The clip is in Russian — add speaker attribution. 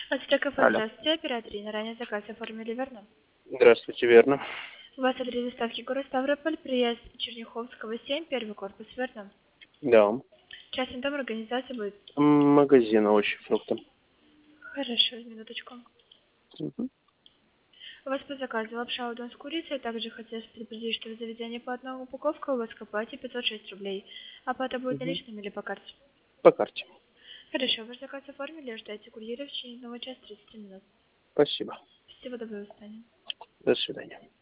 Speaker 1: Астра кафе,
Speaker 2: Алло.
Speaker 1: здравствуйте, оператор. На ранее заказ оформили, верно?
Speaker 2: Здравствуйте, верно.
Speaker 1: У вас адрес доставки город Ставрополь, приезд Черняховского, 7, первый корпус, верно?
Speaker 2: Да.
Speaker 1: Частный дом, организация будет.
Speaker 2: Магазин овощи, фрукты.
Speaker 1: Хорошо, минуточку.
Speaker 2: Мгм.
Speaker 1: У вас по заказу лапша удон с курицей, также хотелось предупредить, что в заведении по одной упаковке у вас к оплате 506 рублей. Оплата будет
Speaker 2: Мгм.
Speaker 1: наличными или по карте?
Speaker 2: По карте.
Speaker 1: Хорошо, ваш заказ оформили, ждайте курьера в течение 1 часа 30 минут.
Speaker 2: Спасибо.
Speaker 1: Всего доброго, до свидания.
Speaker 2: До свидания.